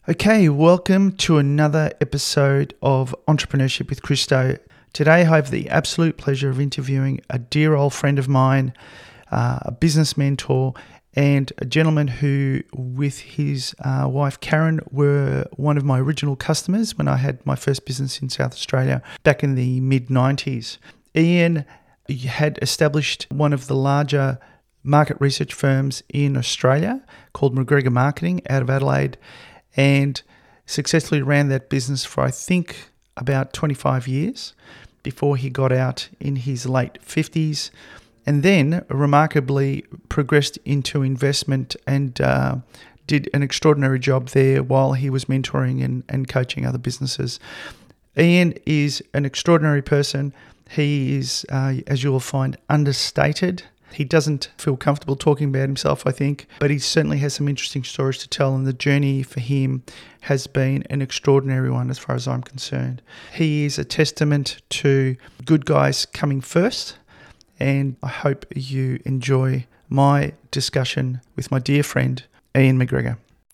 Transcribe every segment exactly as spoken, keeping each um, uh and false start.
Okay, welcome to another episode of Entrepreneurship with Christo. Today I have the absolute pleasure of interviewing a dear old friend of mine, uh, a business mentor, and a gentleman who, with his uh, wife Karen, were one of my original customers when I had my first business in South Australia back in the mid nineties. Ian had established one of the larger market research firms in Australia called McGregor Marketing out of Adelaide, and successfully ran that business for, I think, about twenty-five years before he got out in his late fifties, and then remarkably progressed into investment and uh, did an extraordinary job there while he was mentoring and, and coaching other businesses. Ian is an extraordinary person. He is, uh, as you will find, understated. He doesn't feel comfortable talking about himself, I think, but he certainly has some interesting stories to tell, and the journey for him has been an extraordinary one as far as I'm concerned. He is a testament to good guys coming first, and I hope you enjoy my discussion with my dear friend, Ian McGregor.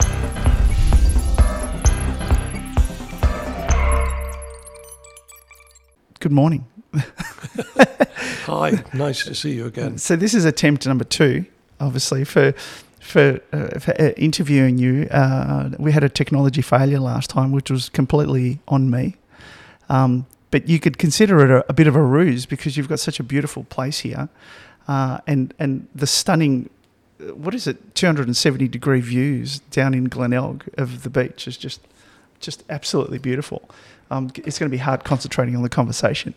Good morning. Hi, nice to see you again. So this is attempt number two, obviously, for for, uh, for uh, interviewing you. Uh, we had a technology failure last time, which was completely on me. Um, but you could consider it a, a bit of a ruse because you've got such a beautiful place here, uh, and and the stunning, what is it, two hundred seventy degree views down in Glenelg of the beach is just just absolutely beautiful. Um, it's going to be hard concentrating on the conversation.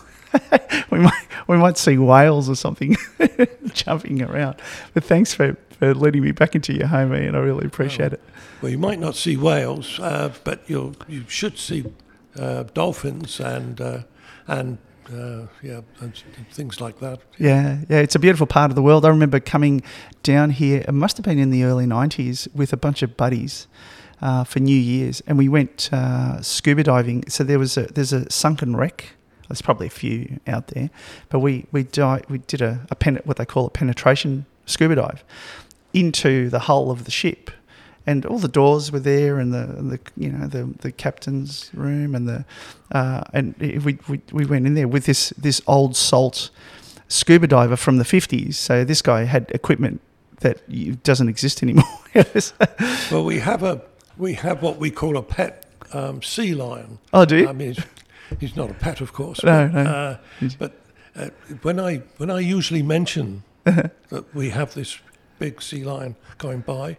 we might we might see whales or something jumping around. But thanks for, for letting me back into your home, Ian. I really appreciate it. Well, you might not see whales, uh, but you you should see uh, dolphins and uh, and uh, yeah and things like that. Yeah, yeah, it's a beautiful part of the world. I remember coming down here. It must have been in the early nineties with a bunch of buddies. Uh, for New Year's, and we went uh, scuba diving. So there was a there's a sunken wreck. There's probably a few out there, but we we di- we did a, a pen- what they call a penetration scuba dive into the hull of the ship, and all the doors were there, and the, the you know the, the captain's room, and the uh, and we, we we went in there with this this old salt scuba diver from the fifties. So this guy had equipment that doesn't exist anymore. Well, we have a. We have what we call a pet um, sea lion. Oh, do you? I mean, he's, he's not a pet, of course. No, but, no. Uh, but uh, when I when I usually mention that we have this big sea lion going by,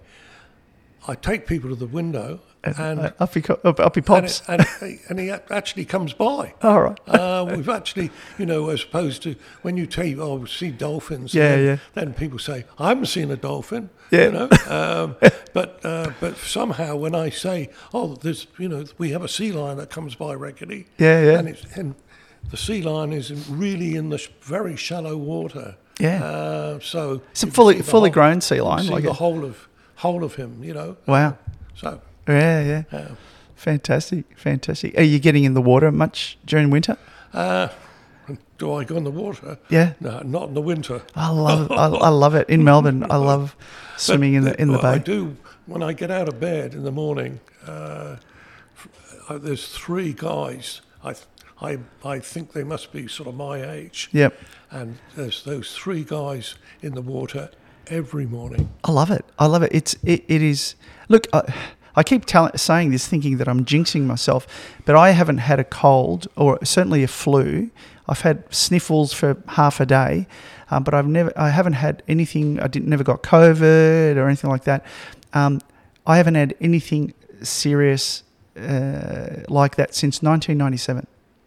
I take people to the window and uh, up, he, up, up he pops, and, it, and, and he actually comes by. All right. uh, we've actually, you know, as opposed to when you take, oh, see dolphins. Yeah, then, yeah. Then people say, I haven't seen a dolphin. Yeah. You know, um, but uh, but somehow when I say, oh, there's, you know, we have a sea lion that comes by regularly. Yeah, yeah. And, it's, and the sea lion is really in the sh- very shallow water. Yeah. Uh, so it's a fully fully whole, grown sea lion, see like the a, whole of whole of him. You know. Wow. So. Yeah, yeah. Uh, fantastic, fantastic. Are you getting in the water much during winter? Uh, do I go in the water? Yeah. No, not in the winter. I love, I, I love it in Melbourne. I love swimming in the in the well, bay. I do when I get out of bed in the morning. Uh, there's three guys. I, I, I think they must be sort of my age. Yep. And there's those three guys in the water every morning. I love it. I love it. It's it, it is. Look. I, I keep tell- saying this thinking that I'm jinxing myself, but I haven't had a cold or certainly a flu. I've had sniffles for half a day, um, but I've never, I haven't had anything. I didn't, never got COVID or anything like that. Um, I haven't had anything serious uh, like that since nineteen ninety-seven.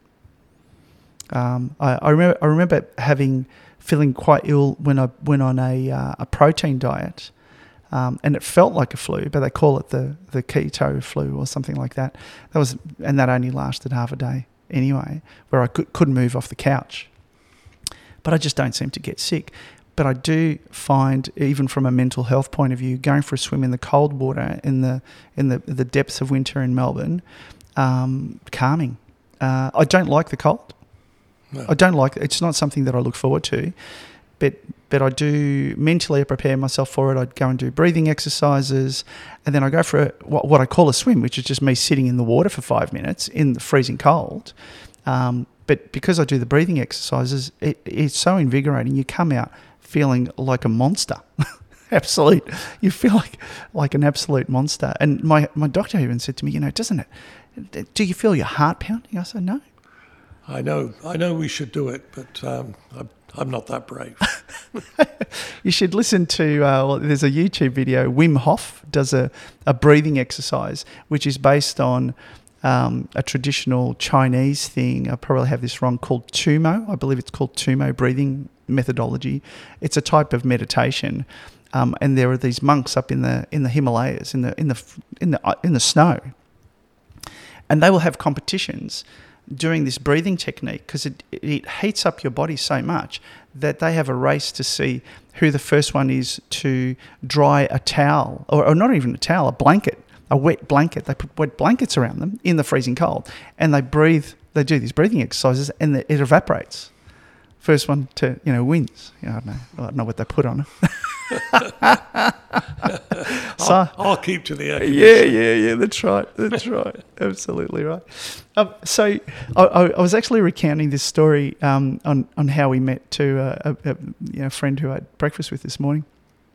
Um, I, I remember, I remember having feeling quite ill when I went on a uh, a protein diet. Um, and it felt like a flu, but they call it the, the keto flu or something like that. That was, and that only lasted half a day anyway, where I could, couldn't move off the couch. But I just don't seem to get sick. But I do find, even from a mental health point of view, going for a swim in the cold water in the in the the depths of winter in Melbourne, um, calming. Uh, I don't like the cold. No. I don't like it. It's not something that I look forward to. but but I do mentally I prepare myself for it. I'd go and do breathing exercises, and then I go for a, what, what I call a swim, which is just me sitting in the water for five minutes in the freezing cold. Um, but because I do the breathing exercises, it, it's so invigorating. You come out feeling like a monster. Absolute. You feel like like an absolute monster. And my, my doctor even said to me, you know, doesn't it, do you feel your heart pounding? I said, no. I know, I know we should do it, but um, I'm, I'm not that brave. You should listen to, uh, well, there's a YouTube video, Wim Hof does a, a breathing exercise, which is based on um, a traditional Chinese thing, I probably have this wrong, called Tumo. I believe it's called Tumo breathing methodology. It's a type of meditation. Um, and there are these monks up in the in the Himalayas, in the in the in the uh, in the snow, and they will have competitions doing this breathing technique because it it heats up your body so much that they have a race to see who the first one is to dry a towel, or, or not even a towel, a blanket, a wet blanket. They put wet blankets around them in the freezing cold, and they breathe. They do these breathing exercises, and it evaporates. First one to, you know, wins. You know, I don't know. I don't know what they put on it. so, I'll, I'll keep to the air. Yeah, yeah, yeah. That's right. That's right. Absolutely right. Um, so I, I was actually recounting this story um, on on how we met to a, a, a you know friend who I had breakfast with this morning.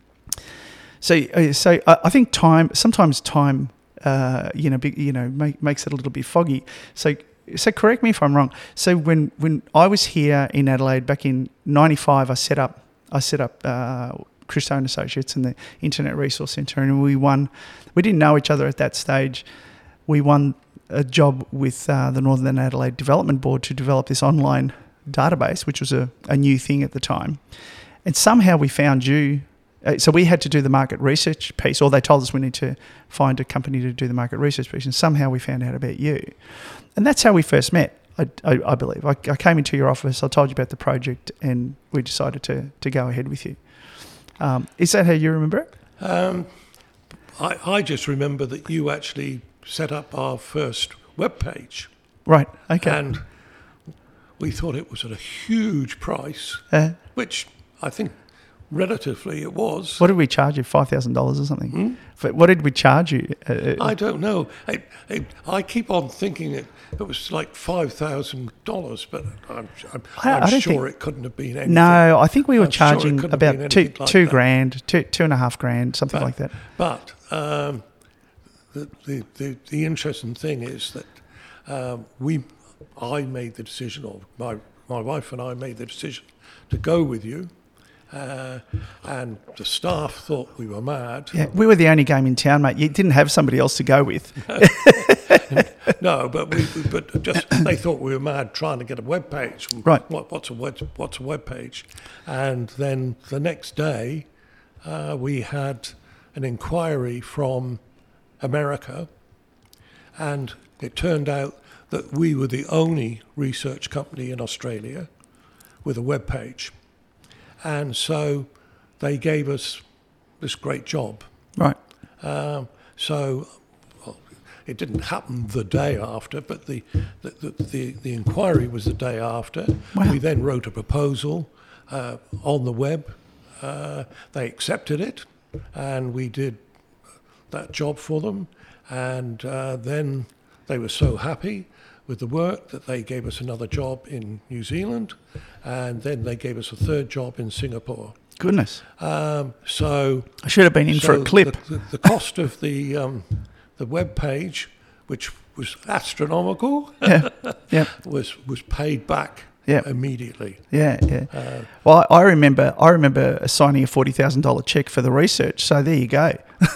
So uh, so I, I think time sometimes time uh, you know be, you know make, makes it a little bit foggy. So. So correct me if I'm wrong. So when, when I was here in Adelaide back in ninety-five, I set up I set up uh, Christo and Associates and the Internet Resource Centre, and we won. We didn't know each other at that stage. We won a job with uh, the Northern Adelaide Development Board to develop this online database, which was a, a new thing at the time. And somehow we found you. Uh, so we had to do the market research piece, or they told us we need to find a company to do the market research piece, and somehow we found out about you. And that's how we first met, I, I, I believe. I, I came into your office, I told you about the project, and we decided to, to go ahead with you. Um, is that how you remember it? Um, I, I just remember that you actually set up our first webpage. Right, okay. And we thought it was at a huge price, Uh, which I think relatively it was. what did we charge you, five thousand dollars or something? Hmm? For- What did we charge you? Uh, I don't know. I, I, I keep on thinking it, it was like five thousand dollars, but I'm, I'm, I- I'm I don't sure think- it couldn't have been anything. no, I think we were I'm sure it charging couldn't have been about two, anything like two that. grand, two, two and a half grand, something But- like that. But um, the, the, the, the interesting thing is that um, we, I made the decision, or my, my wife and I made the decision to go with you. Uh, and the staff thought we were mad. Yeah, we were the only game in town, mate. You didn't have somebody else to go with. No, but we, we- but just they thought we were mad trying to get a web page. Right. What, what's a web, what's a web page? And then the next day, uh, we had an inquiry from America, and it turned out that we were the only research company in Australia with a web page. And so they gave us this great job. Right. Um, so well, it didn't happen the day after, but the the, the, the, the inquiry was the day after. Wow. We then wrote a proposal uh, on the web. Uh, they accepted it, and we did that job for them. And uh, then they were so happy with the work that they gave us another job in New Zealand, and then they gave us a third job in Singapore. Goodness. Um, so I should have been in for so a clip. The, the, the cost of the um, the web page, which was astronomical, Yeah. Yeah. was was paid back Yeah. immediately. Yeah, yeah. Uh, Well, I remember I remember signing a forty thousand dollars check for the research. So there you go.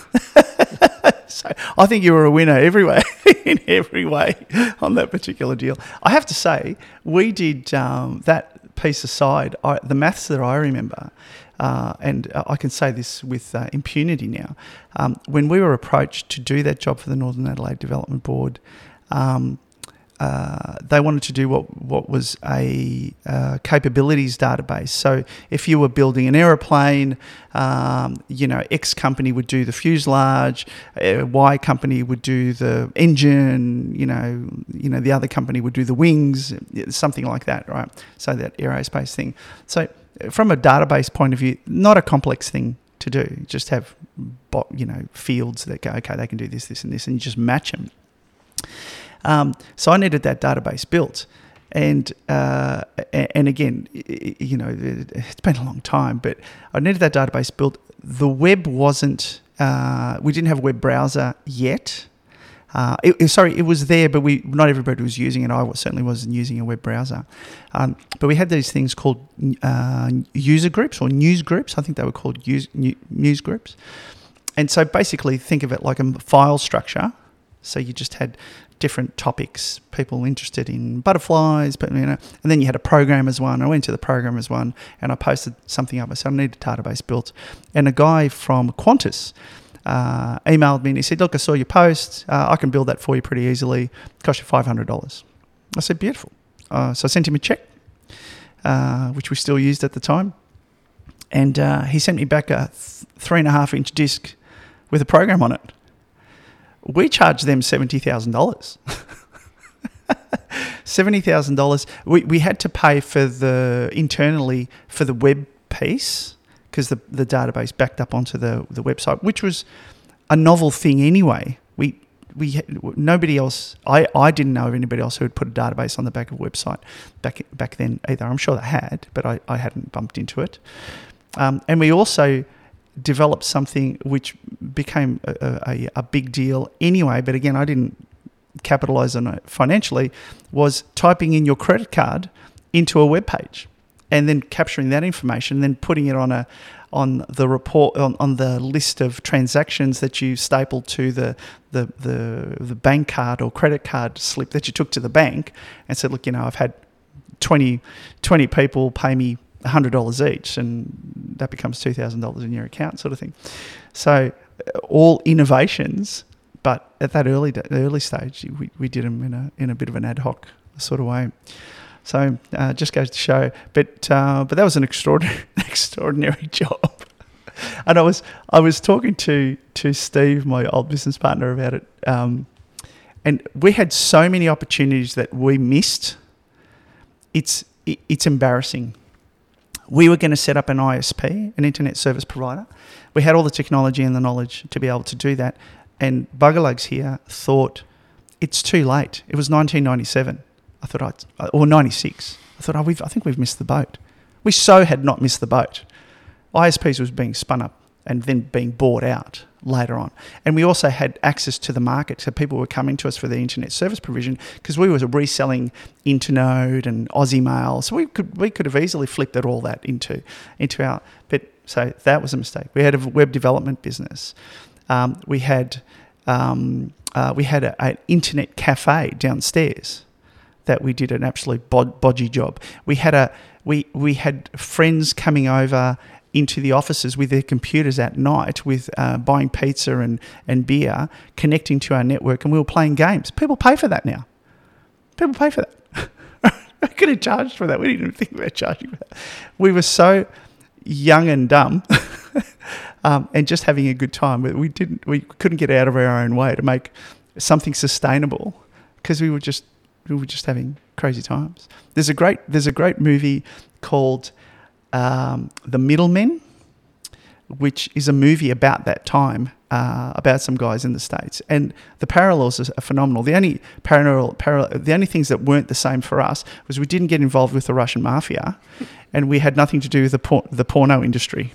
So I think you were a winner every way, in every way on that particular deal. I have to say, we did um, that piece aside, I, the maths that I remember, uh, and I can say this with uh, impunity now, um, when we were approached to do that job for the Northern Adelaide Development Board, um, Uh, they wanted to do what what was a uh, capabilities database. So if you were building an aeroplane, um, you know, X company would do the fuselage, uh, Y company would do the engine, you know, you know, the other company would do the wings, something like that, right? So that aerospace thing. So from a database point of view, not a complex thing to do. You just have, you know, fields that go, okay, they can do this, this, and this, and you just match them. Um, so I needed that database built. And uh, and again, you know, it's been a long time, but I needed that database built. The web wasn't, uh, we didn't have a web browser yet. Uh, it, sorry, it was there, but we not everybody was using it. I was, certainly wasn't using a web browser. Um, but we had these things called uh, user groups or news groups. I think they were called use, news groups. And so basically think of it like a file structure. So you just had different topics, people interested in butterflies, but you know, and then you had a programmers one. I went to the programmers one and I posted something up. I said, I need a database built. And a guy from Qantas uh, emailed me and he said, look, I saw your post. Uh, I can build that for you pretty easily. It cost you five hundred dollars. I said, beautiful. Uh, so I sent him a check, uh, which we still used at the time. And uh, he sent me back a th- three and a half inch disc with a program on it. We charged them seventy thousand dollars. seventy thousand dollars. We we had to pay for the internally for the web piece because the, the database backed up onto the, the website, which was a novel thing anyway. We we nobody else. I, I didn't know of anybody else who had put a database on the back of a website back back then either. I'm sure they had, but I, I hadn't bumped into it. Um, and we also developed something which became a, a, a big deal anyway, but again, I didn't capitalize on it financially, was typing in your credit card into a web page and then capturing that information and then putting it on a on the report on, on the list of transactions that you stapled to the, the the the bank card or credit card slip that you took to the bank and said, look, you know, I've had twenty, twenty people pay me one hundred dollars each, and that becomes two thousand dollars in your account, sort of thing. So all innovations, but at that early early stage, we, we did them in a in a bit of an ad hoc sort of way. So uh, just goes to show, but uh, but that was an extraordinary extraordinary job. And I was I was talking to to Steve, my old business partner, about it, um, and we had so many opportunities that we missed. It's it, it's embarrassing. We were going to set up an I S P, an internet service provider. We had all the technology and the knowledge to be able to do that. And Buggerlugs here thought, it's too late. It was nineteen ninety-seven. I thought, I, or ninety-six. I thought, oh, we've, I think we've missed the boat. We so had not missed the boat. I S Ps was being spun up and then being bought out later on. And we also had access to the market. So people were coming to us for the internet service provision because we were reselling Internode and Aussie Mail. So we could we could have easily flipped it all that into into our, but so that was a mistake. We had a web development business. Um, we had um, uh, we had an internet cafe downstairs that we did an absolute bod- bodgy job. We had a we we had friends coming over into the offices with their computers at night with uh, buying pizza and, and beer, connecting to our network, and we were playing games. People pay for that now. People pay for that. I could have charged for that. We didn't even think about charging for that. We were so young and dumb um, and just having a good time. We didn't. We couldn't get out of our own way to make something sustainable because we were just we were just having crazy times. There's a great there's a great movie called Um, The Middlemen, which is a movie about that time, uh, about some guys in the States, and the parallels are phenomenal. The only parallel, parallel, the only things that weren't the same for us was we didn't get involved with the Russian mafia, and we had nothing to do with the por- the porno industry.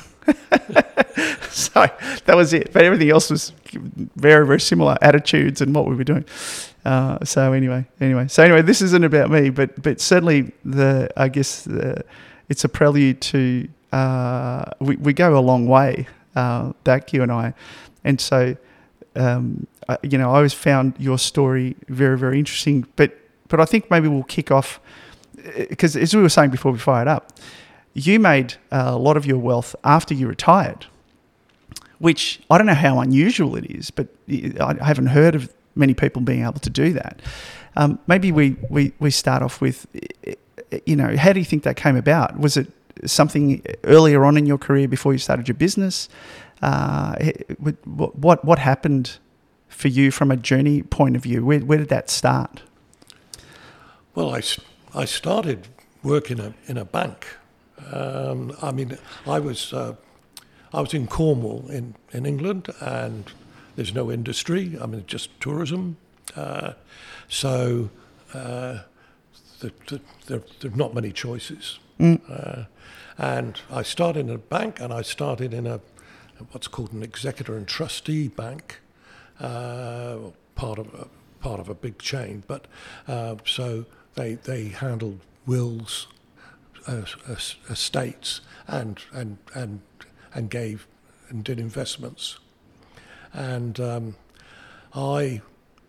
So that was it. But everything else was very, very similar attitudes and what we were doing. Uh, so anyway, anyway, so anyway, this isn't about me, but but certainly the I guess the. It's a prelude to, uh, we, we go a long way uh, back, you and I. And so, um, I, you know, I always found your story very, very interesting. But but I think maybe we'll kick off, because as we were saying before we fired up, you made a lot of your wealth after you retired, which I don't know how unusual it is, but I haven't heard of many people being able to do that. Um, maybe we, we, we start off with... You know, how do you think that came about? Was it something earlier on in your career before you started your business? Uh, what, what what happened for you from a journey point of view? Where where did that start? Well, I, I started work in a in a bank Um, I mean, I was uh, I was in Cornwall in, in England, and there's no industry. I mean, just tourism. Uh, so uh, the, the, there, there are not many choices. Mm. Uh, and I started in a bank, and I started in a what's called an executor and trustee bank, uh, part of a part of a big chain. But uh, so they they handled wills, uh, estates, and and and and gave and did investments. And um, I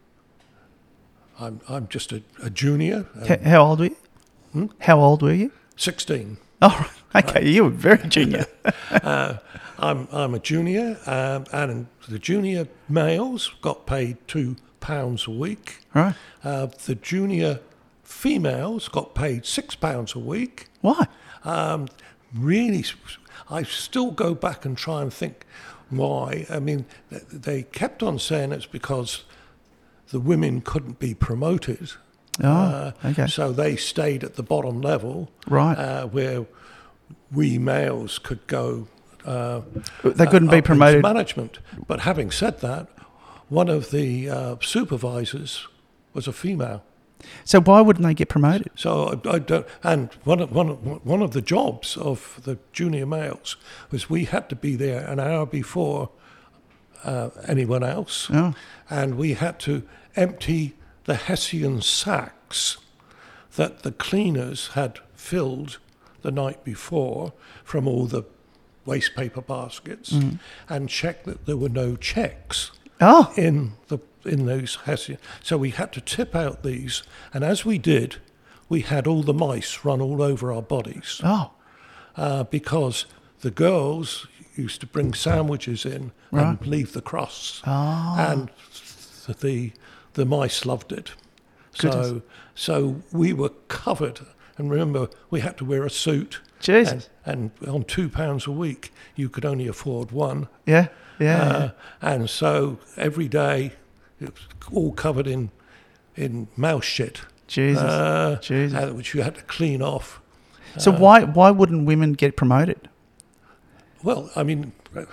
I'm I'm just a, a junior. H- How old were you? Hmm? How old were you? sixteen. Oh, okay. Right. You were very junior. uh, I'm I'm a junior, um, and the junior males got paid two pounds a week. Right. Uh, the junior females got paid six pounds a week. Why? Um, really, I still go back and try and think why. I mean, they kept on saying it's because the women couldn't be promoted. Oh, uh, okay. So they stayed at the bottom level, right? Uh, where we males could go. Uh, they couldn't uh, be promoted. Management. But having said that, one of the uh, supervisors was a female. So why wouldn't they get promoted? So I, I don't. And one of, one of, one of the jobs of the junior males was we had to be there an hour before uh, anyone else, oh. and we had to empty the Hessian sacks that the cleaners had filled the night before from all the waste paper baskets, mm. and check that there were no checks oh. in the in those Hessian. So we had to tip out these, and as we did, we had all the mice run all over our bodies. Oh, uh, because the girls used to bring sandwiches in right. and leave the crusts, oh. and the the mice loved it. Goodness. So so we were covered, and remember we had to wear a suit. Jesus. And, and on two pounds a week, you could only afford one. Yeah, yeah. Uh, yeah. And so every day, it was all covered in in mouse shit. Jesus. Uh, Jesus. uh, which you had to clean off. So uh, why why wouldn't women get promoted? Well, I mean,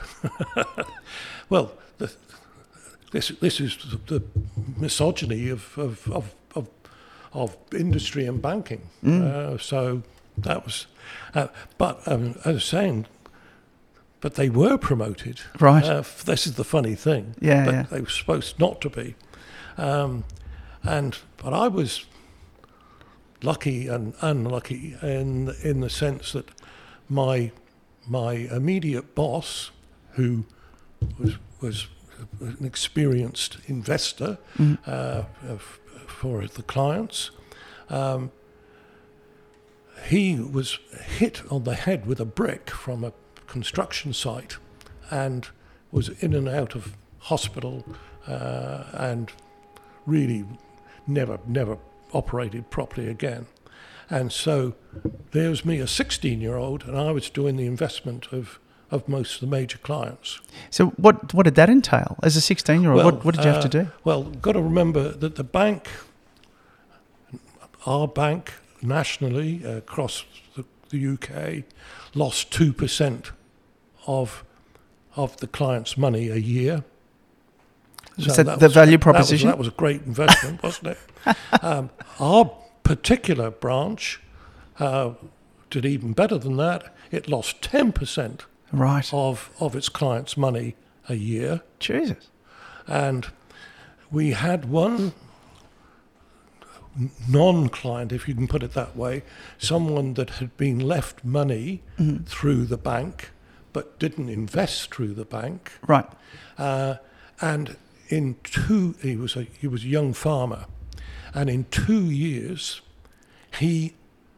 well, the, this this is the misogyny of of of of, of industry and banking. Mm. Uh, so that was, uh, but um, I was saying. But they were promoted. Right. Uh, this is the funny thing. Yeah, but yeah. They were supposed not to be. Um, and but I was lucky and unlucky in in the sense that my my immediate boss, who was was an experienced investor mm. uh, f- for the clients, um, he was hit on the head with a brick from a construction site and was in and out of hospital uh, and really never never operated properly again. And so there's me, a sixteen year old, and I was doing the investment of of most of the major clients. So what what did that entail as a sixteen year old? Well, what, what did you uh, have to do? Well, got to remember that the bank, our bank nationally uh, across the, the U K, lost two percent of of the client's money a year. So Is that, that the was, value proposition? That was, that was a great investment, wasn't it? Um, our particular branch uh, did even better than that. It lost ten percent right. of, of its client's money a year. Jesus. And we had one non-client, if you can put it that way, someone that had been left money mm-hmm. through the bank but didn't invest through the bank. Right. Uh, and in two, he was a he was a young farmer, and in two years, he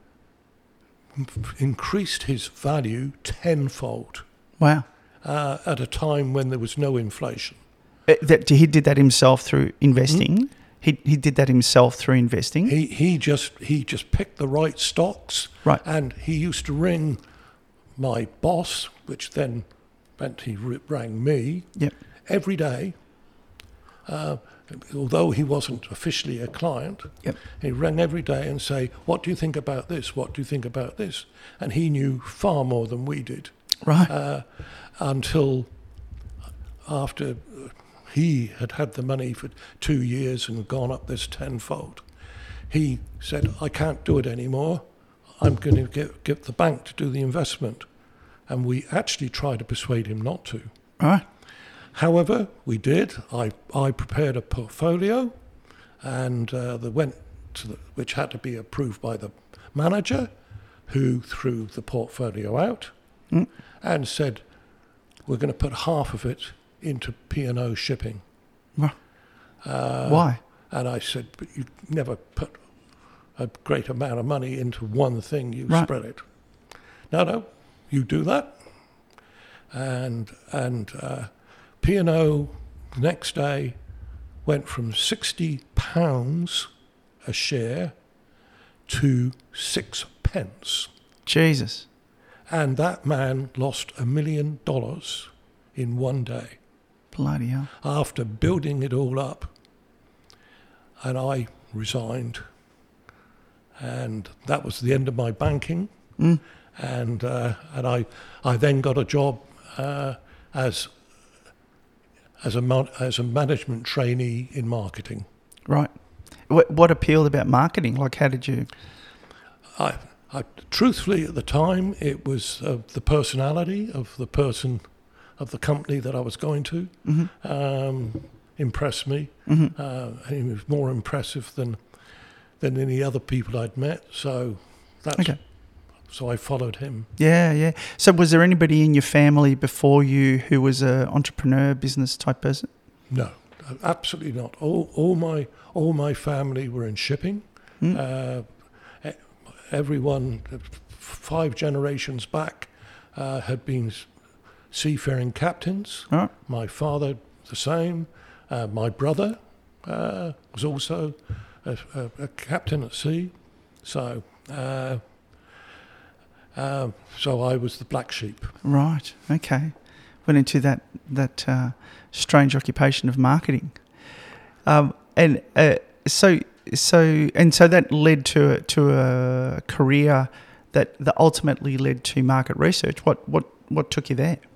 increased his value tenfold. Wow. Uh, at a time when there was no inflation. Uh, that, he did that himself through investing? Mm-hmm. He he did that himself through investing? He he just he just picked the right stocks. Right. And he used to ring my boss, which then meant he rang me yep. every day, uh, although he wasn't officially a client, Yep. he rang every day and say, what do you think about this? What do you think about this? And he knew far more than we did. Right. Uh, until after he had had the money for two years and gone up this tenfold, he said, I can't do it anymore. I'm going to get, get the bank to do the investment. And we actually tried to persuade him not to. Right. However, we did. I, I prepared a portfolio, and uh, that went to the, which had to be approved by the manager, who threw the portfolio out Mm. and said, we're going to put half of it into P and O shipping. Right. Uh, Why? And I said, but you never put a great amount of money into one thing, you Right. spread it. No, no, you do that. And, and uh, P and O the next day went from sixty pounds a share to six pence. Jesus. And that man lost a million dollars in one day Bloody hell. after building it all up. And I resigned. And that was the end of my banking. Mm. And uh, and I I then got a job uh, as as a mon- as a management trainee in marketing. Right. What, what appealed about marketing? Like, how did you... I, I truthfully at the time it was uh, the personality of the person of the company that I was going to Mm-hmm. um, impressed me. Mm-hmm. Uh, and he was more impressive than than any other people I'd met. So that's Okay. so I followed him. Yeah, yeah. So was there anybody in your family before you who was a entrepreneur, business type person? No, absolutely not. All all my all my family were in shipping. Mm. Uh, e- everyone, five generations back, uh, had been s- seafaring captains. All right. My father, the same. Uh, my brother uh, was also a, a, a captain at sea. So, uh, uh, so I was the black sheep. Right. Okay. Went into that that uh, strange occupation of marketing, um, and uh, so so and so that led to a, to a career that that ultimately led to market research. What what what took you there?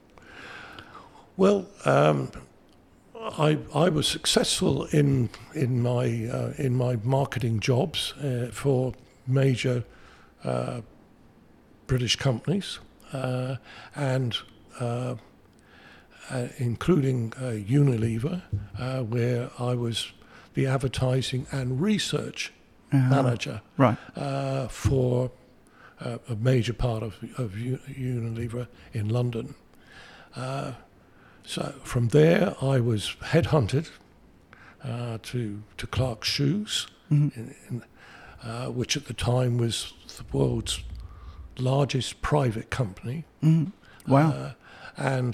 Well, um, I I was successful in in my uh, in my marketing jobs uh, for major uh, British companies, uh, and uh, uh, including uh, Unilever, uh, where I was the advertising and research Uh, manager Right. uh, for uh, a major part of of U- Unilever in London. Uh, So from there, I was headhunted uh, to to Clark's Shoes, Mm-hmm. in, in, uh, which at the time was the world's largest private company. Mm-hmm. Wow. Uh, and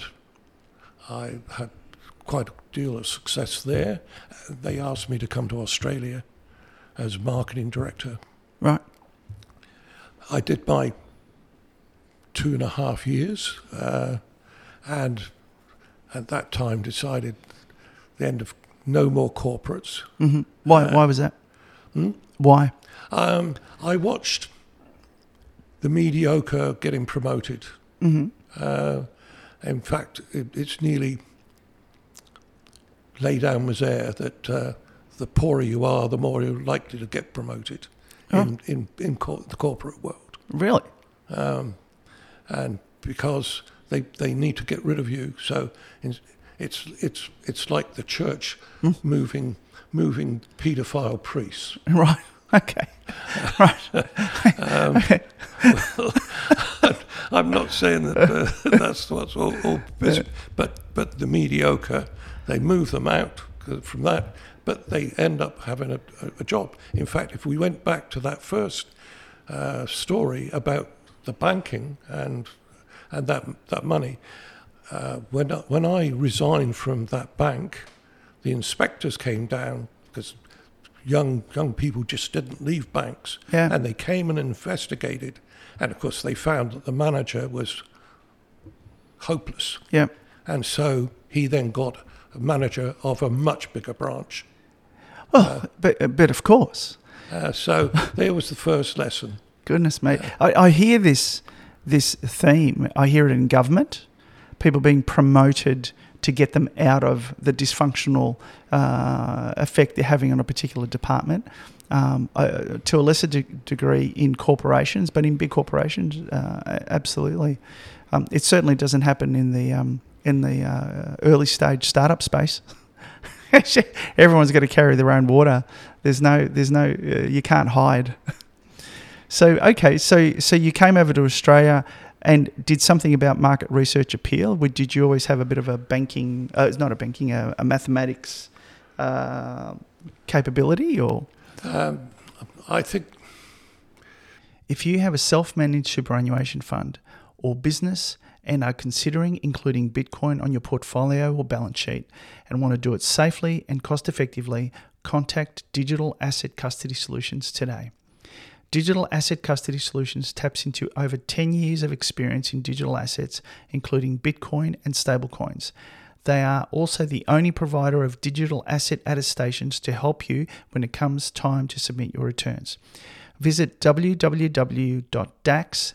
I had quite a deal of success there. They asked me to come to Australia as marketing director. Right. I did my two and a half years, uh, and at that time decided the end of no more corporates. Mm-hmm. Why? Uh, why was that? Hmm? Why? Um, I watched the mediocre getting promoted. Mm-hmm. Uh, in fact, it, it's nearly lay down misere that uh, the poorer you are, the more you're likely to get promoted Oh. in, in, in cor- the corporate world. Really? Um, and because they they need to get rid of you, so in, it's it's it's like the church Hmm? moving moving paedophile priests. Right. Okay. Right. Um, well, I'm not saying that uh, that's what's all, all busy, but but the mediocre, they move them out from that, but they end up having a, a job. In fact, if we went back to that first uh, story about the banking and and that that money, uh, when I, when I resigned from that bank, the inspectors came down because young young people just didn't leave banks, Yeah. and they came and investigated, and of course they found that the manager was hopeless, Yeah. and so he then got a manager of a much bigger branch. Oh, uh, but, but of course. Uh, so there was the first lesson. Goodness me. I, I hear this this theme. I hear it in government, people being promoted to get them out of the dysfunctional uh, effect they're having on a particular department. Um, uh, to a lesser de- degree in corporations, but in big corporations, uh, absolutely. Um, it certainly doesn't happen in the um, in the uh, early stage startup space. Everyone's got to carry their own water. There's no, there's no, uh, you can't hide. So okay, so so you came over to Australia, and did something about market research appeal? Did you always have a bit of a banking? Uh, it's not a banking, a, a mathematics uh, capability, or? Um, I think if you have a self-managed superannuation fund or business and are considering including Bitcoin on your portfolio or balance sheet and want to do it safely and cost-effectively, contact Digital Asset Custody Solutions today. Digital Asset Custody Solutions taps into over ten years of experience in digital assets, including Bitcoin and stablecoins. They are also the only provider of digital asset attestations to help you when it comes time to submit your returns. Visit w w w dot dax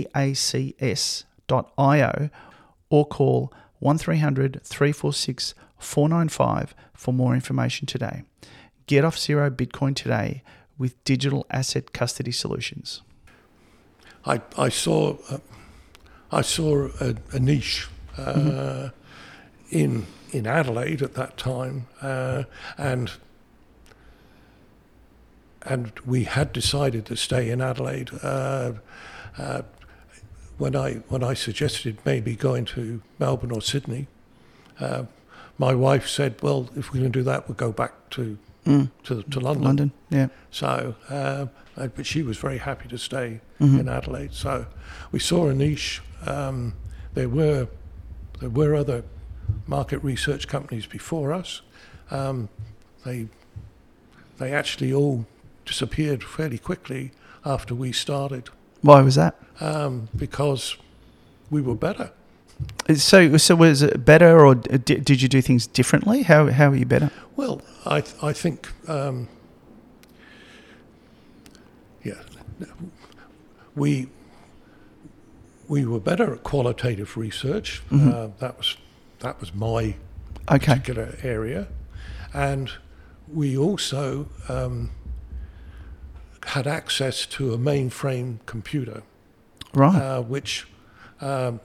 dot i o or call one three hundred, three four six, four nine five for more information today. Get off zero Bitcoin today with Digital Asset Custody Solutions. I I saw uh, I saw a, a niche uh, mm-hmm. in in Adelaide at that time, uh, and and we had decided to stay in Adelaide. Uh, uh, when I when I suggested maybe going to Melbourne or Sydney, uh, my wife said, "Well, if we're going to do that, we'll go back to." Mm. To, to London. London, yeah. So, uh, but she was very happy to stay mm-hmm. in Adelaide. So, we saw a niche. Um, there were there were other market research companies before us. Um, they they actually all disappeared fairly quickly after we started. Why was that? Um, because we were better. So, so was it better, or did, did you do things differently? How how were you better? Well, I th- I think um, yeah, we we were better at qualitative research. Mm-hmm. Uh, that was that was my okay. particular area, and we also um, had access to a mainframe computer, right? Uh, which um,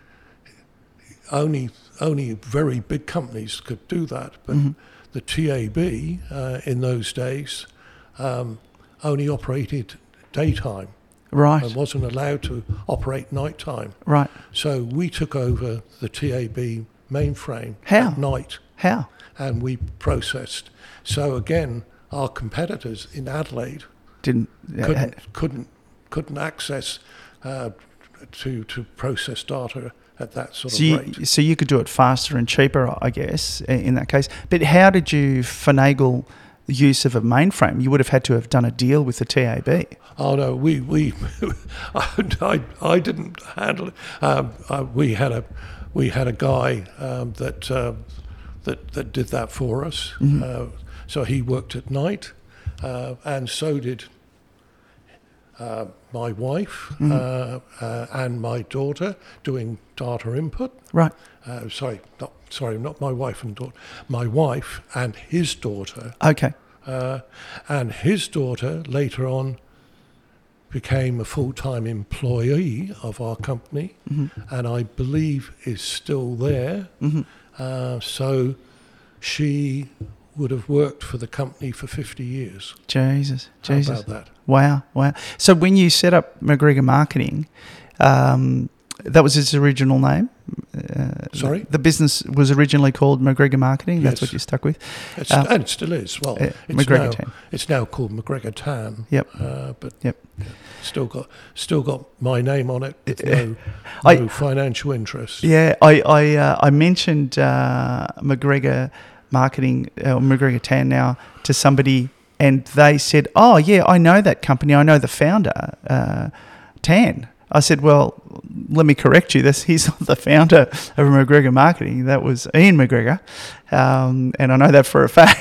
only only very big companies could do that, but mm-hmm. the T A B uh, in those days um, only operated daytime, right, and wasn't allowed to operate nighttime, right. So we took over the T A B mainframe How? at night. How? And we processed. So again, our competitors in Adelaide didn't couldn't uh, couldn't couldn't access uh, to to process data at that sort so of you, rate. So you could do it faster and cheaper, I guess, in that case. But how did you finagle the use of a mainframe? You would have had to have done a deal with the T A B. Oh no, we we I, I didn't handle it. Um, uh, we had a we had a guy um, that uh, that that did that for us. Mm-hmm. Uh, so he worked at night, uh, and so did uh, my wife mm-hmm. uh, uh, and my daughter doing data input. Right. Uh, sorry, not sorry, not my wife and daughter. My wife and his daughter. Okay. Uh, and his daughter later on became a full-time employee of our company, mm-hmm. and I believe is still there. Mm-hmm. Uh, so she would have worked for the company for fifty years. Jesus, How Jesus. about that? Wow, wow. So when you set up McGregor Marketing, um, that was its original name? Uh, Sorry? The business was originally called McGregor Marketing. That's Yes. what you stuck with? It's, Uh, and it still is. Well, uh, it's, McGregor now, Tan. it's now called McGregor Tan. Yep. Uh, but Yep. yeah, still got still got my name on it with no, I- no financial interest. Yeah, I I, uh, I mentioned uh, McGregor Marketing, uh, McGregor Tan now, to somebody, and they said, "Oh yeah, I know that company. I know the founder, uh, Tan." I said, "Well, let me correct you. This he's not the founder of McGregor Marketing. That was Ian McGregor, um, and I know that for a fact."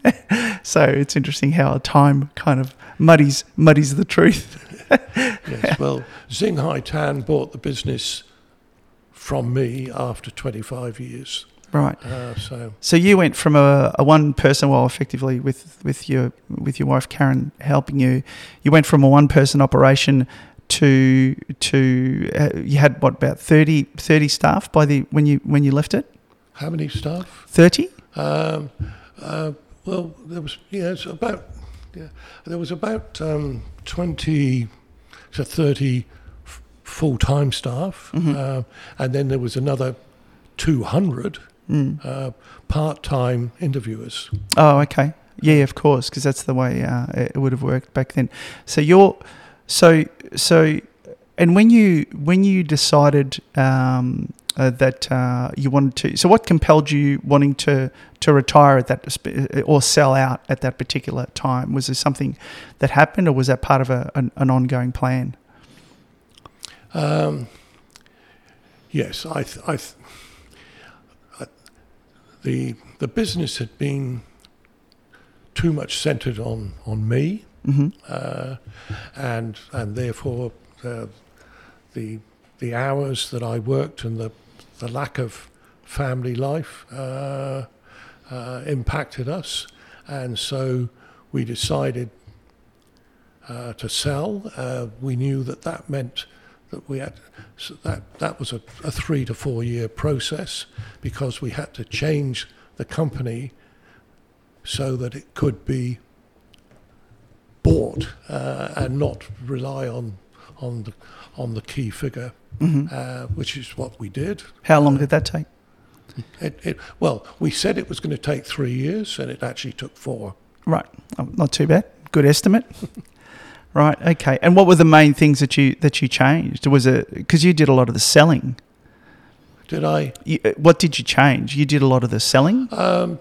So it's interesting how time kind of muddies muddies the truth. Yes, well, Xinghai Tan bought the business from me after twenty-five years. Right. Uh, so So you went from a, a one person, well, effectively with, with your with your wife Karen helping you, you went from a one person operation to to uh, you had what, about thirty, thirty staff by the when you when you left it? how many staff? thirty? Um, uh, well, there was yeah, it's about yeah, there was about um, twenty to thirty f- full-time staff, Mm-hmm. uh, and then there was another two hundred Mm. uh, part-time interviewers. Oh, okay. Yeah, of course, because that's the way uh, it would have worked back then. So you're, so so, and when you when you decided um, uh, that uh, you wanted to, so what compelled you wanting to to retire at that sp- or sell out at that particular time? Was there something that happened, or was that part of a, an, an ongoing plan? Um, yes, I, th- I, th- I, the the business had been too much centred on on me, Mm-hmm. uh, and and therefore uh, the the hours that I worked and the the lack of family life uh, uh, impacted us, and so we decided uh, to sell. Uh, we knew that that meant that we had so that that was a, a three to four year process, because we had to change the company so that it could be bought uh, and not rely on on the on the key figure, Mm-hmm. uh, which is what we did. How long did that take? It, it, well, we said it was going to take three years, and it actually took four. Right, oh, not too bad. Good estimate. Right, okay. And what were the main things that you that you changed? Was it because you did a lot of the selling? Did I? You, uh, what did you change? You did a lot of the selling. Um,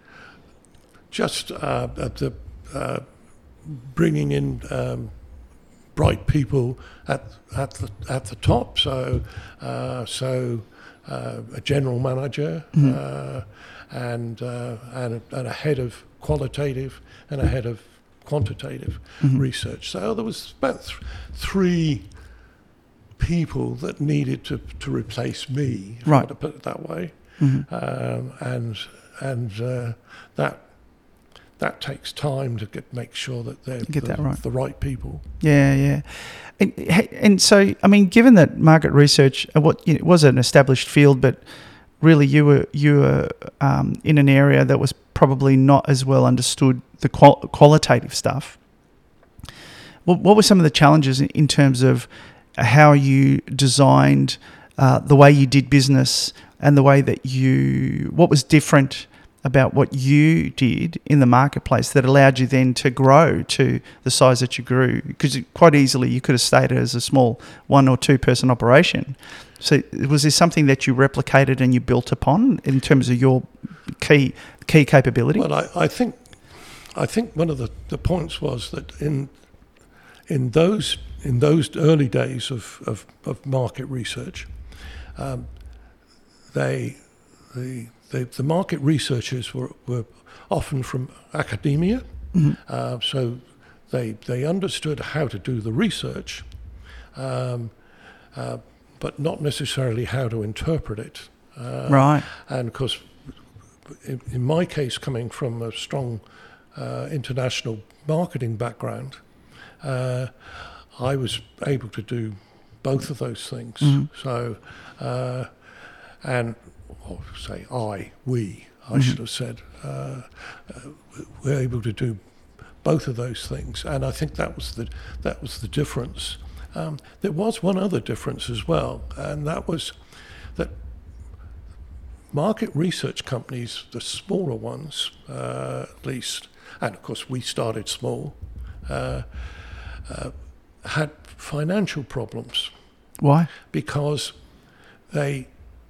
just uh, at the uh, bringing in um, bright people at at the at the top. So uh, so uh, a general manager Mhm. uh, and uh, and a, and a head of qualitative and a head of quantitative Mhm. research. So there was about th- three people that needed to to replace me, if I Right. want to put it that way. Mhm. Um, and and uh, that that takes time to get make sure that they're Get the, that right. the right people. Yeah, yeah. And, and so, I mean, given that market research, uh, what you know, it was an established field, but really you were you were um, in an area that was probably not as well understood, the qual- qualitative stuff. What, what were some of the challenges in, in terms of how you designed uh, the way you did business and the way that you, what was different about what you did in the marketplace that allowed you then to grow to the size that you grew? Because quite easily you could have stayed as a small one or two person operation. So was there something that you replicated and you built upon in terms of your key key capability? Well, I, I think I think one of the, the points was that in in those in those early days of, of, of market research, um, they the The, the market researchers were, were often from academia, Mm-hmm. uh, so they they understood how to do the research, um, uh, but not necessarily how to interpret it. Uh, Right. And of course, in, in my case, coming from a strong uh, international marketing background, uh, I was able to do both of those things. Mhm. So, uh, and or say I, we, I Mhm. should have said, uh, uh, we're able to do both of those things, and I think that was the that was the difference. Um, there was one other difference as well, and that was that market research companies, the smaller ones uh, at least, and of course we started small, uh, uh, had financial problems Why? because they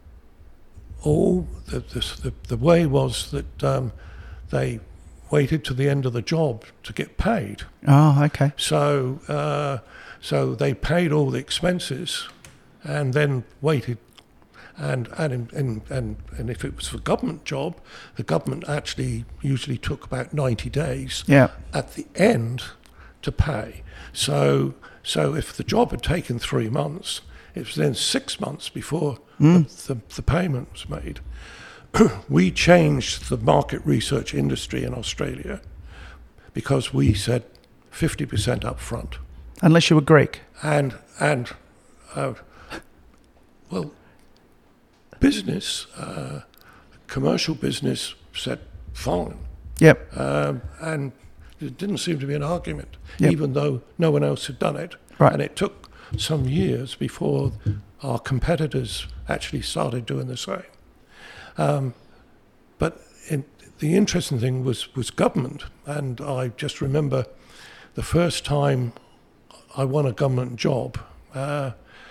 all the the, the way was that um, they waited to the end of the job to get paid. Oh, okay. So uh, so they paid all the expenses and then waited And and, in, and and and if it was a government job, the government actually usually took about ninety days Yeah. at the end to pay. So so if the job had taken three months, it was then six months before Mm. the, the, the payment was made. We changed the market research industry in Australia because we said fifty percent up front. Unless you were Greek. And, and uh, well, business, uh, commercial business said fine. Yep. Um, and there didn't seem to be an argument, Yep. even though no one else had done it. Right. And it took some years before our competitors actually started doing the same. Um, but in, the interesting thing was, was government. And I just remember the first time I won a government job, uh,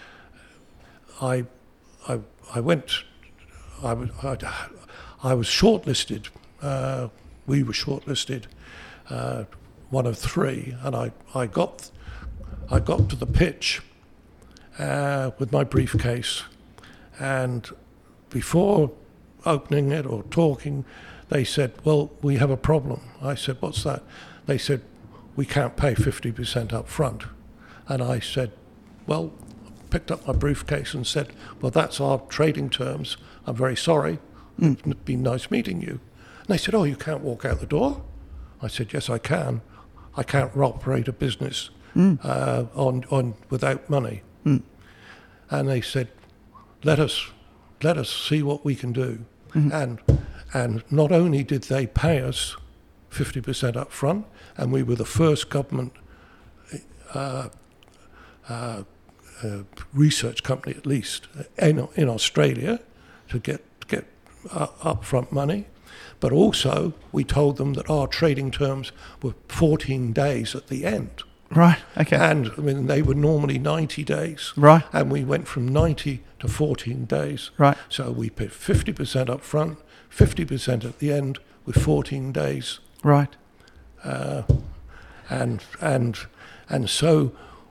I, I, I went, I, was- I, I was shortlisted. Uh, we were shortlisted, uh, one of three, and I, I got, I got to the pitch uh, with my briefcase, and before opening it or talking, they said, "Well, we have a problem." I said, "What's that?" They said, "We can't pay fifty percent up front." And I said, "Well," picked up my briefcase and said, "Well, that's our trading terms. I'm very sorry. Mm. It's been nice meeting you." And they said, "Oh, you can't walk out the door?" I said, "Yes, I can. I can't operate a business Mm. uh, on on without money." Mm. And they said, "Let us let us see what we can do." Mhm. And and not only did they pay us fifty percent up front, and we were the first government uh, uh, uh, research company, at least in, in Australia, to get get uh, upfront money. But also, we told them that our trading terms were fourteen days at the end. Right. Okay. And I mean, they were normally ninety days. Right. And we went from ninety to fourteen days. Right. So we paid fifty percent up front, fifty percent at the end with fourteen days. Right. Uh, and, and, and so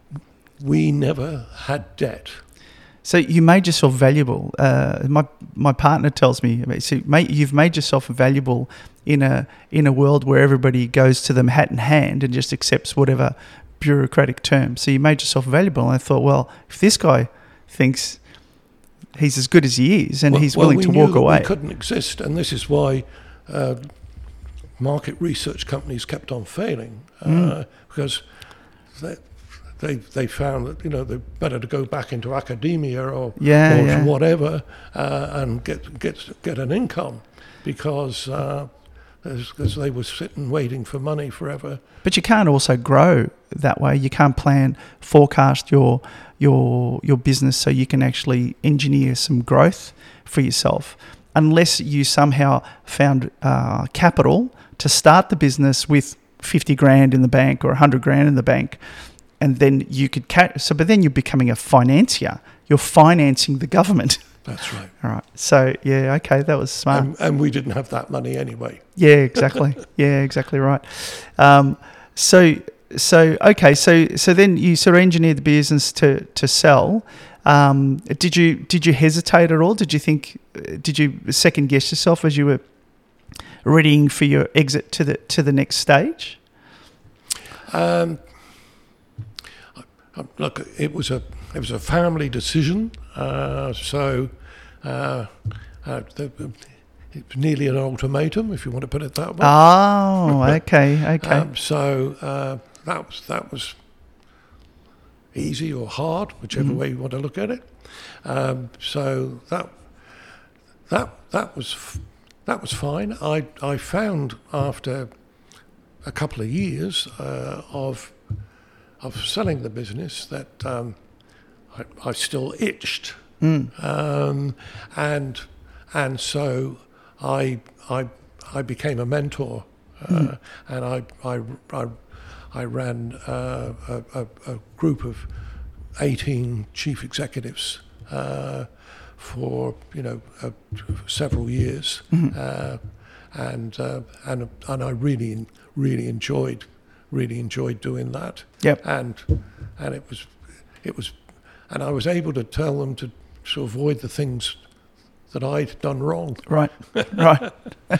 we never had debt. So you made yourself valuable. Uh, my my partner tells me, so mate, you've made yourself valuable in a in a world where everybody goes to them hat in hand and just accepts whatever bureaucratic terms. So you made yourself valuable. And I thought, well, if this guy thinks he's as good as he is and Well- he's well, willing we to knew walk that away, we couldn't exist, and this is why uh, market research companies kept on failing uh, Mm. because they, they they found that you know they're better to go back into academia or Yeah, or yeah. to whatever uh, and get get get an income because uh, because they were sitting waiting for money forever. but you can't also grow that way. You can't plan, forecast your your your business so you can actually engineer some growth for yourself, unless you somehow found uh, capital to start the business with fifty grand in the bank or one hundred grand in the bank, and then you could ca- so. But then you're becoming a financier. You're financing the government. That's right. All right. So yeah, okay, that was smart. And, and we didn't have that money anyway. Yeah, exactly. yeah, exactly right. Um, so, so okay, so so then you sort of engineered the business to to sell. Um, did you did you hesitate at all? Did you think? Did you second guess yourself as you were readying for your exit to the to the next stage? Um, look, it was a it was a family decision. Uh, so uh, uh, the, it was nearly an ultimatum, if you want to put it that way. Oh, okay, okay. Um, so uh, that was that was easy or hard, whichever Mhm. way you want to look at it. Um, so that that that was f- that was fine. I I found after a couple of years uh, of of selling the business that um, I, I still itched, Mm. um, and and so I I I became a mentor, uh, Mm. and I I I, I ran uh, a, a, a group of eighteen chief executives uh, for you know uh, several years, Mhm. uh, and uh, and and I really really enjoyed really enjoyed doing that. Yep. And and it was it was and I was able to tell them to, to avoid the things that I'd done wrong. Right, right.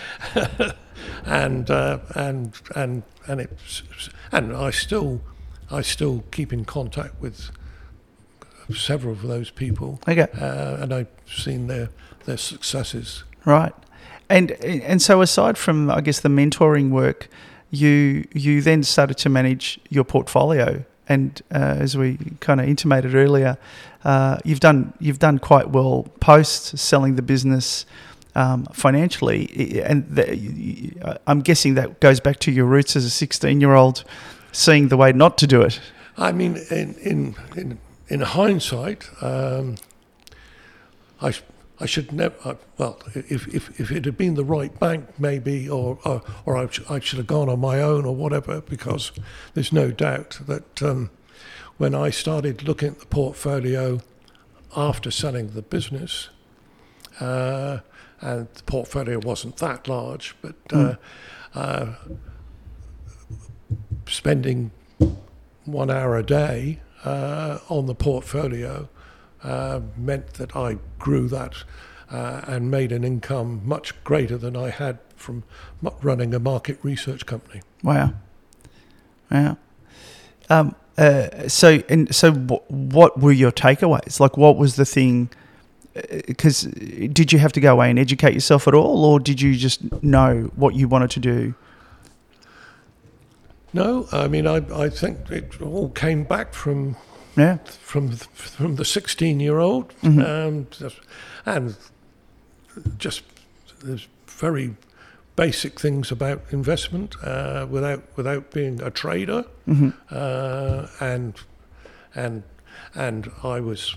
and uh, and and and it and I still I still keep in contact with several of those people. Okay. Uh, and I've seen their their successes. Right. And and so aside from, I guess, the mentoring work, you you then started to manage your portfolio. And uh, as we kind of intimated earlier, uh, you've done you've done quite well post selling the business um, financially. And the, I'm guessing that goes back to your roots as a sixteen-year-old, seeing the way not to do it. I mean, in in in, in hindsight, um, I. I should never. Uh, well, if, if if it had been the right bank, maybe, or or, or I, sh- I should have gone on my own, or whatever. Because there's no doubt that um, when I started looking at the portfolio after selling the business, uh, and the portfolio wasn't that large, but uh, mm. uh, spending one hour a day uh, on the portfolio. Uh, meant that I grew that uh, and made an income much greater than I had from m- running a market research company. Wow, wow. Um, uh, so, and so, w- what were your takeaways? Like, what was the thing? Because uh, did you have to go away and educate yourself at all, or did you just know what you wanted to do? No, I mean, I I think it all came back from. Yeah, from from the sixteen-year-old, mm-hmm. um, and just there's very basic things about investment uh, without without being a trader, mm-hmm. uh, and and and I was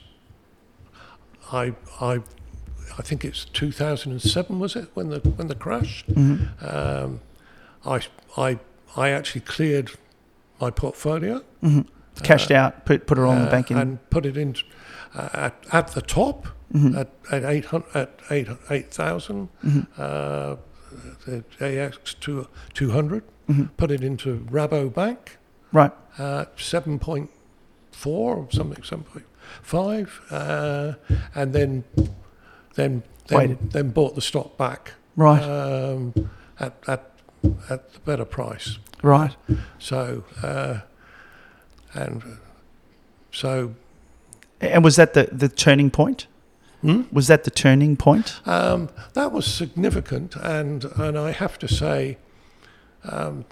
I I I think it's two thousand seven, was it, when the when the crash? Mm-hmm. Um, I I I actually cleared my portfolio. Mm-hmm. Cashed uh, out, put put it on uh, the bank in, and put it in uh, at at the top mm-hmm. at at eight hundred at eight eight thousand, mm-hmm. uh, the A X two two hundred. Mm-hmm. Put it into Rabobank, right? Uh, seven point four or something, seven point five, uh, and then then then Waited. then bought the stock back, right? Um, at at at the better price, right? So. Uh, And so, and was that the, the turning point? Hmm? Was that the turning point? Um, that was significant, and and I have to say, um,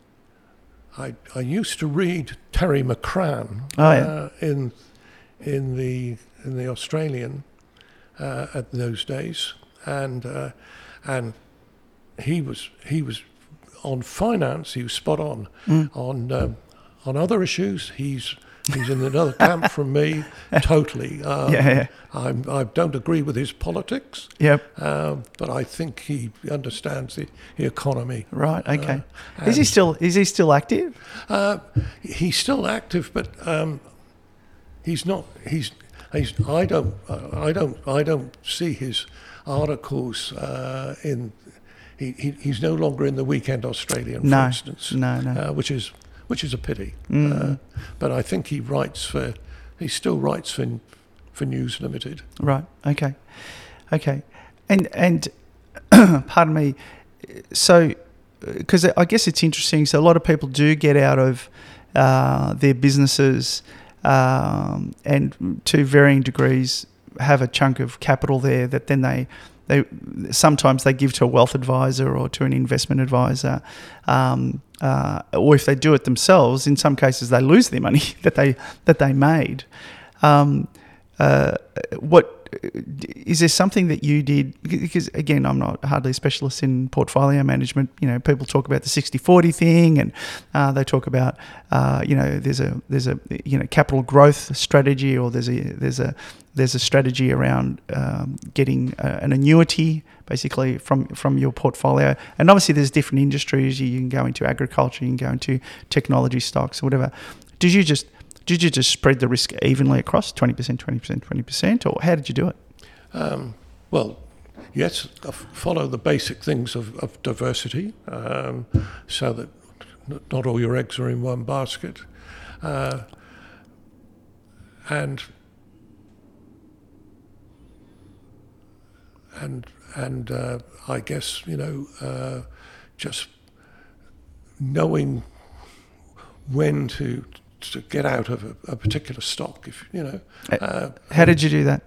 I I used to read Terry McCrann oh, yeah. uh, in in the in the Australian uh, at those days, and uh, and he was he was on finance. He was spot on mm. on. Um, On other issues, he's he's in another camp from me, totally. Um, yeah, yeah. I'm, I don't agree with his politics. Yep. Um, but I think he understands the, the economy. Right. Okay. Uh, is he still is he still active? Uh, he's still active, but um, he's not. He's he's. I don't. Uh, I don't. I don't see his articles uh, in. He, he he's no longer in the Weekend Australian, for no, instance. No. No. Uh, which is. Which is a pity, mm. uh, but I think he writes for, he still writes for, for News Limited. Right. Okay. Okay. And and pardon me. So, because I guess it's interesting. So a lot of people do get out of uh, their businesses, um, and to varying degrees have a chunk of capital there that then they. They sometimes they give to a wealth advisor or to an investment advisor, um, uh, or if they do it themselves, in some cases they lose their money that they that they made. Um, uh, what is there something that you did? Because again, I'm not hardly a specialist in portfolio management. You know, people talk about the sixty forty thing, and uh, they talk about uh, you know there's a there's a you know capital growth strategy, or there's a there's a there's a strategy around um, getting uh, an annuity basically from from your portfolio. And obviously, there's different industries. You can go into agriculture, you can go into technology stocks, or whatever. Did you just Did you just spread the risk evenly across twenty percent, twenty percent, twenty percent, or how did you do it? Um, well, yes, follow the basic things of, of diversity, um, so that not all your eggs are in one basket. Uh, and and and uh, I guess you know uh, just knowing when to to get out of a, a particular stock. If you know, uh, how did you do that?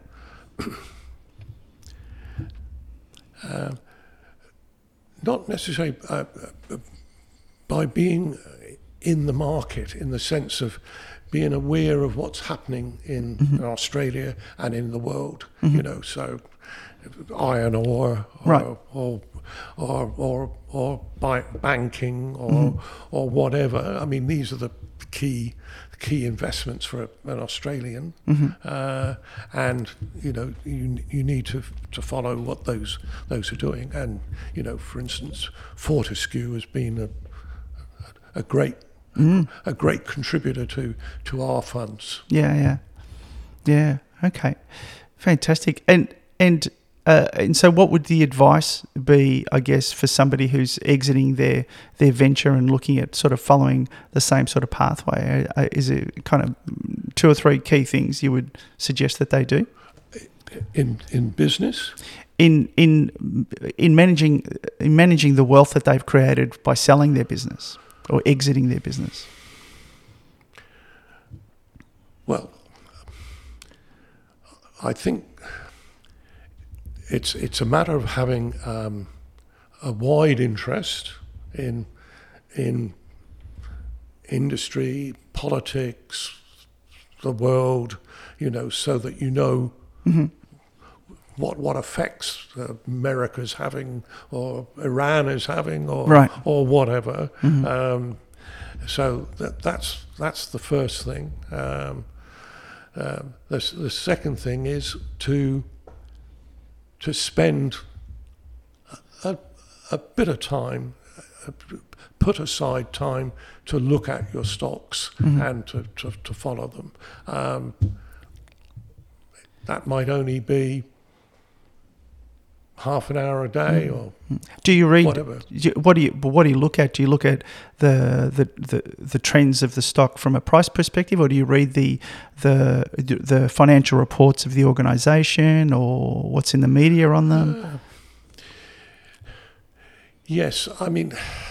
uh, not necessarily uh, uh, by being in the market, in the sense of being aware of what's happening in, mm-hmm. in Australia and in the world. Mm-hmm. You know, so iron ore, or right. or or or, or buy, banking, or mm-hmm. or whatever. I mean, these are the key key investments for a, an Australian, mm-hmm. uh, and you know you you need to to follow what those those are doing. And you know, for instance, Fortescue has been a a great mm. a, a great contributor to to our funds. Yeah, yeah, yeah. Okay, fantastic. And and. Uh, and so what would the advice be, I guess, for somebody who's exiting their, their venture and looking at sort of following the same sort of pathway? Uh, is it kind of two or three key things you would suggest that they do? In in business? In in in managing in managing the wealth that they've created by selling their business or exiting their business? Well, I think It's it's a matter of having um, a wide interest in in industry, politics, the world, you know, so that you know mm-hmm. what what effects uh, America's having, or Iran is having, or right. or whatever. Mm-hmm. Um, so that that's that's the first thing. Um, uh, the the second thing is to. to spend a, a bit of time, uh, put aside time to look at your stocks mm-hmm. and to, to, to follow them. Um, that might only be half an hour a day, or do you read whatever. What do you what do you look at? Do you look at the the, the, the trends of the stock from a price perspective, or do you read the the the financial reports of the organisation, or what's in the media on them? Uh, yes, I mean,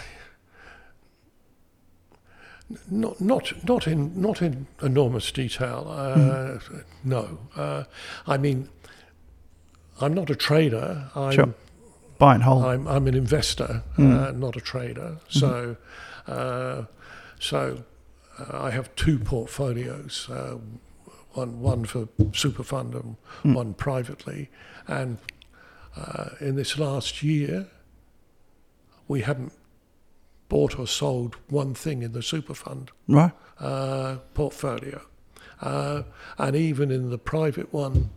not not not in not in enormous detail. Uh, mm. No, uh, I mean. I'm not a trader. I'm, sure. Buy and hold. I'm, I'm an investor, mm. uh, not a trader. Mm-hmm. So, uh, so uh, I have two portfolios, uh, one one for super fund and mm. one privately. And uh, in this last year, we haven't bought or sold one thing in the super fund right. uh, portfolio, uh, and even in the private one.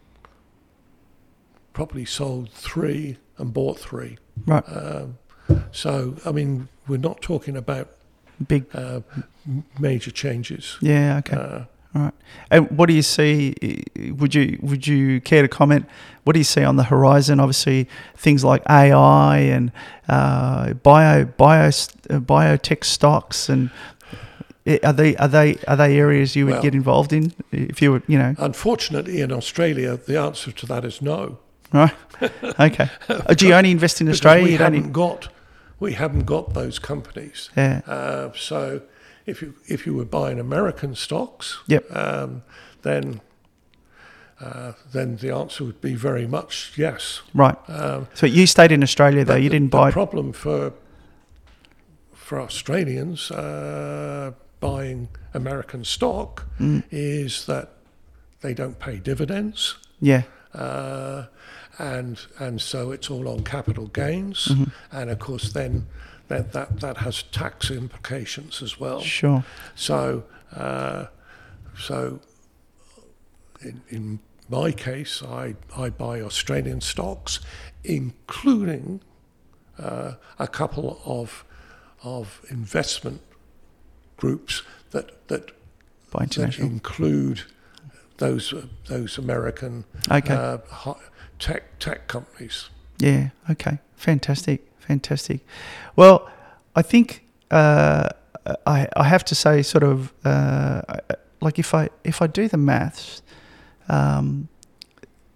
Probably sold three and bought three. Right. Um, so, I mean, we're not talking about big uh, major changes. Yeah. Okay. Uh, All right. And what do you see? Would you would you care to comment? What do you see on the horizon? Obviously, things like A I and uh, bio bio uh, biotech stocks, and are they are they are they areas you would well, get involved in if you were, you know? Unfortunately, in Australia, the answer to that is no. Right. Okay. Do you only invest in Australia? We you haven't don't... got, we haven't got those companies. Yeah. Uh, so, if you if you were buying American stocks, yep. um, then uh, then the answer would be very much yes. Right. Um, so you stayed in Australia though. You the, didn't the buy. The problem for for Australians uh, buying American stock mm. is that they don't pay dividends. Yeah. Uh, and and so it's all on capital gains, mm-hmm. and of course then that, that that has tax implications as well. Sure. So uh, so in, in my case, I I buy Australian stocks, including uh, a couple of of investment groups that that, buy international. that include those uh, those American okay. uh, tech tech companies. Yeah. Okay. Fantastic. Fantastic. Well, I think uh, I I have to say, sort of uh, like if I if I do the maths, um,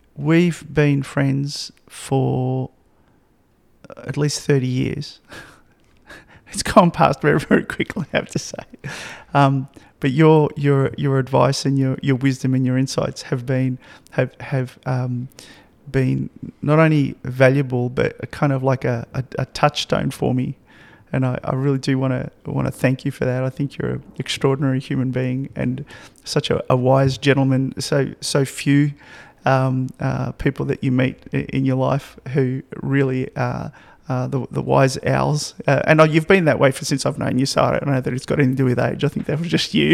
we've been friends for at least thirty years. It's gone past very, very quickly, I have to say. Um, but your your your advice and your, your wisdom and your insights have been have have um, been not only valuable, but a kind of like a, a, a touchstone for me. And I, I really do want to want to thank you for that. I think you're an extraordinary human being and such a, a wise gentleman. So so few um, uh, people that you meet in your life who really are uh, the the wise owls. Uh, and you've been that way for since I've known you. So I don't know that it's got anything to do with age. I think that was just you.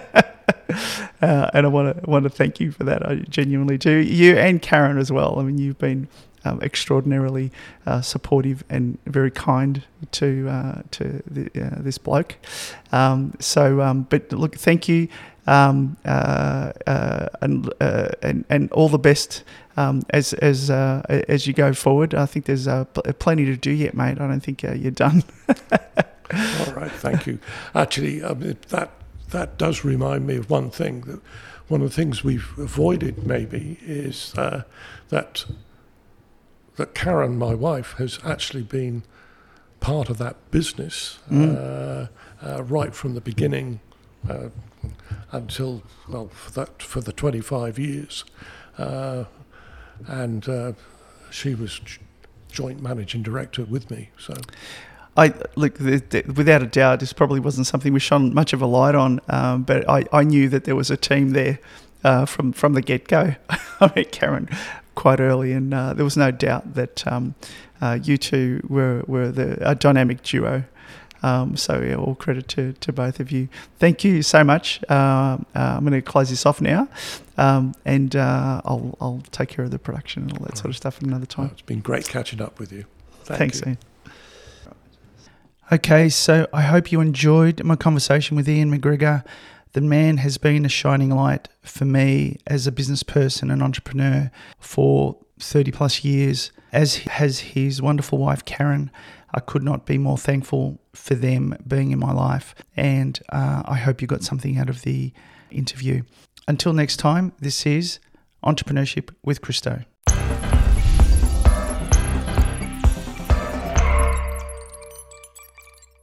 uh, and I want to want to thank you for that. I genuinely do. You and Karen as well. I mean, you've been Um, extraordinarily uh, supportive and very kind to uh, to the, uh, this bloke. Um, so, um, but look, thank you, um, uh, uh, and, uh, and and all the best um, as as uh, as you go forward. I think there's uh, pl- plenty to do yet, mate. I don't think uh, you're done. All right, thank you. Actually, I mean, that that does remind me of one thing. That one of the things we've avoided maybe is uh, that. that Karen, my wife, has actually been part of that business mm. uh, uh, right from the beginning uh, until, well, for, that, for the twenty-five years. Uh, and uh, she was joint managing director with me. So, I look, the, the, without a doubt, this probably wasn't something we shone much of a light on, um, but I, I knew that there was a team there uh, from, from the get-go. I met Karen quite early, and uh, there was no doubt that um, uh, you two were were the a dynamic duo. Um, so yeah, all credit to, to both of you. Thank you so much. Uh, uh, I'm going to close this off now, um, and uh, I'll I'll take care of the production and all that all sort right. of stuff at another time. Oh, it's been great catching up with you. Thank Thanks, you. Ian. Okay, so I hope you enjoyed my conversation with Ian McGregor. The man has been a shining light for me as a business person and entrepreneur for thirty plus years, as has his wonderful wife, Karen. I could not be more thankful for them being in my life, and uh, I hope you got something out of the interview. Until next time, this is Entrepreneurship with Christo.